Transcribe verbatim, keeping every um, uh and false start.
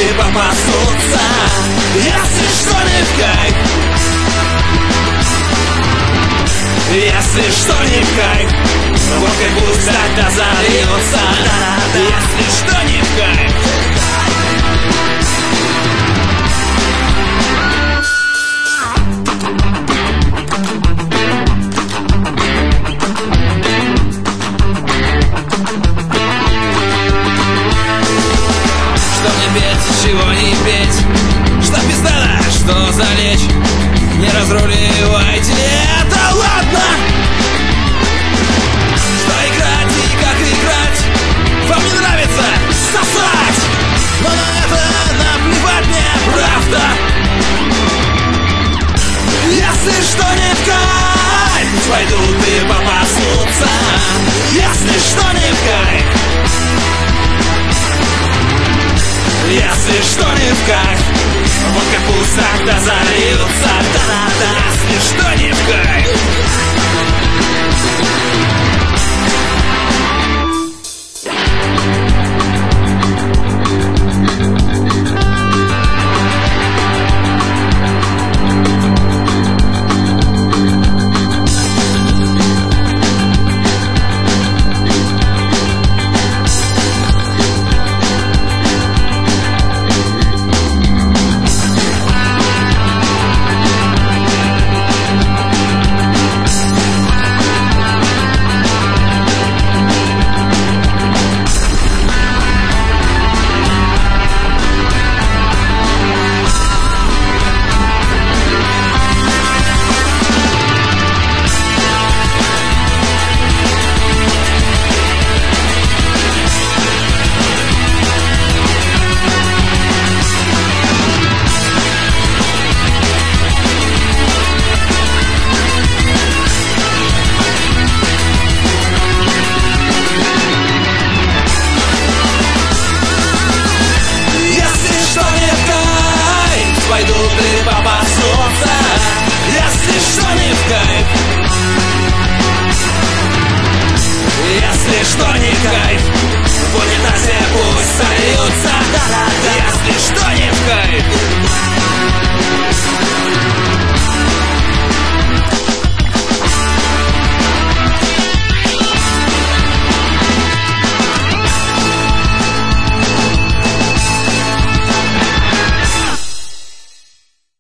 дуты попасутся, если что не в кайф. Если что не в кайф, водкой пусть тогда зальются. Если что не в кайф. Что мне петь, чего не петь, что пиздата, что залечь, не разруливайте это, ладно. Что играть и как играть, вам не нравится сосать, но на это наплевать мне, правда. Если что не в кайф, пусть пойдут и попасутся. Если что не в кайф, если что не в кайф, водка пусть тогда зальются. Да-да-да. Если что не в кайф.